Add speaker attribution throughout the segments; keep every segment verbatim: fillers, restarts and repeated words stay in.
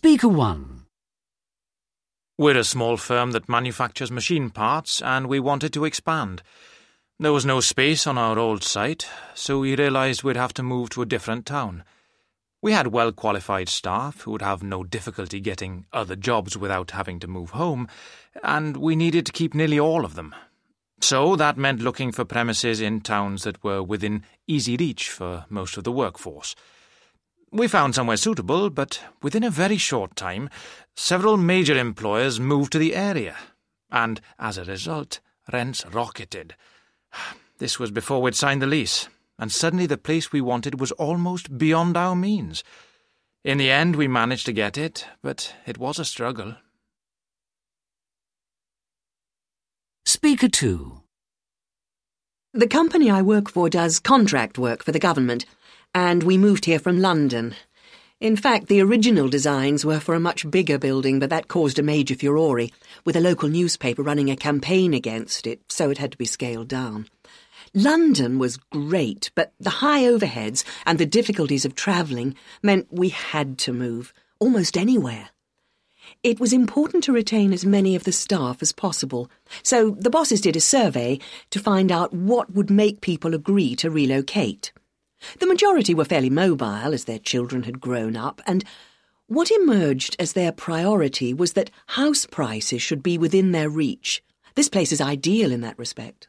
Speaker 1: Speaker one.
Speaker 2: We're a small firm that manufactures machine parts, and we wanted to expand. There was no space on our old site, so we realised we'd have to move to a different town. We had well-qualified staff who would have no difficulty getting other jobs without having to move home, and we needed to keep nearly all of them. So that meant looking for premises in towns that were within easy reach for most of the workforce. We found somewhere suitable, but within a very short time, several major employers moved to the area, and as a result, rents rocketed. This was before we'd signed the lease, and suddenly the place we wanted was almost beyond our means. In the end, we managed to get it, but it was a struggle.
Speaker 1: Speaker two.
Speaker 3: The company I work for does contract work for the government, and we moved here from London. In fact, the original designs were for a much bigger building, but that caused a major furore, with a local newspaper running a campaign against it, so it had to be scaled down. London was great, but the high overheads and the difficulties of travelling meant we had to move, almost anywhere. It was important to retain as many of the staff as possible, so the bosses did a survey to find out what would make people agree to relocate. The majority were fairly mobile as their children had grown up, and what emerged as their priority was that house prices should be within their reach. This place is ideal in that respect.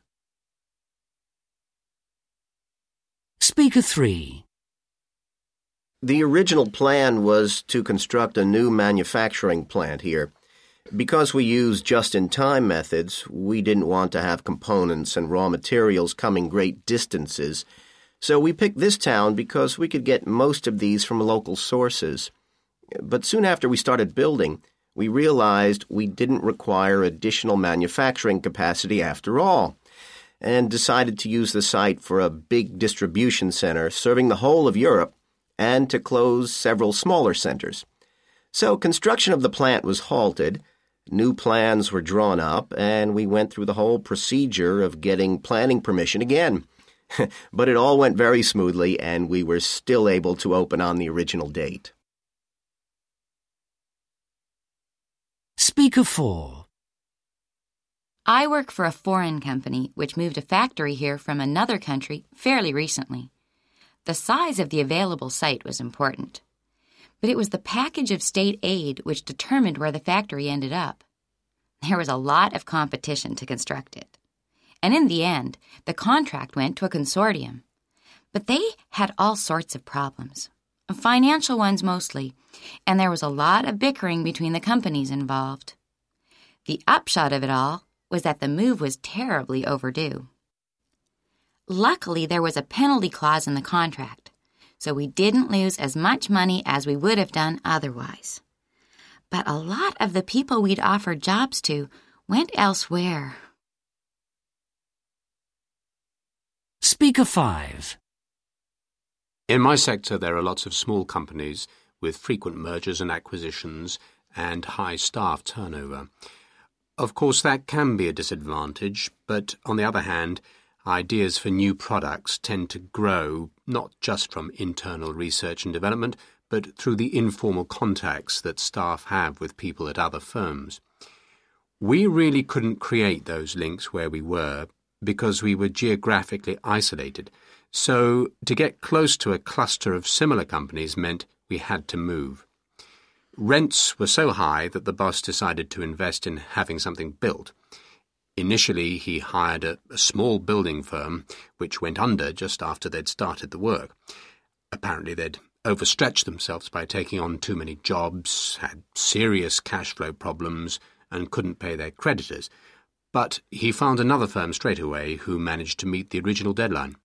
Speaker 1: Speaker three.
Speaker 4: The original plan was to construct a new manufacturing plant here. Because we use just-in-time methods, we didn't want to have components and raw materials coming great distances, so we picked this town because we could get most of these from local sources. But soon after we started building, we realized we didn't require additional manufacturing capacity after all, and decided to use the site for a big distribution center serving the whole of Europe and to close several smaller centers. So construction of the plant was halted, new plans were drawn up, and we went through the whole procedure of getting planning permission again. But it all went very smoothly, and we were still able to open on the original date.
Speaker 1: Speaker four.
Speaker 5: I work for a foreign company which moved a factory here from another country fairly recently. The size of the available site was important, but it was the package of state aid which determined where the factory ended up. There was a lot of competition to construct it, and in the end, the contract went to a consortium. But they had all sorts of problems, financial ones mostly, and there was a lot of bickering between the companies involved. The upshot of it all was that the move was terribly overdue. Luckily, there was a penalty clause in the contract, so we didn't lose as much money as we would have done otherwise. But a lot of the people we'd offered jobs to went elsewhere.
Speaker 1: Speaker five.
Speaker 6: In my sector, there are lots of small companies with frequent mergers and acquisitions and high staff turnover. Of course, that can be a disadvantage, but on the other hand, ideas for new products tend to grow not just from internal research and development, but through the informal contacts that staff have with people at other firms. We really couldn't create those links where we were because we were geographically isolated, so to get close to a cluster of similar companies meant we had to move. Rents were so high that the boss decided to invest in having something built. Initially, he hired a, a small building firm, which went under just after they'd started the work. Apparently, they'd overstretched themselves by taking on too many jobs, had serious cash flow problems, and couldn't pay their creditors. But he found another firm straight away who managed to meet the original deadline.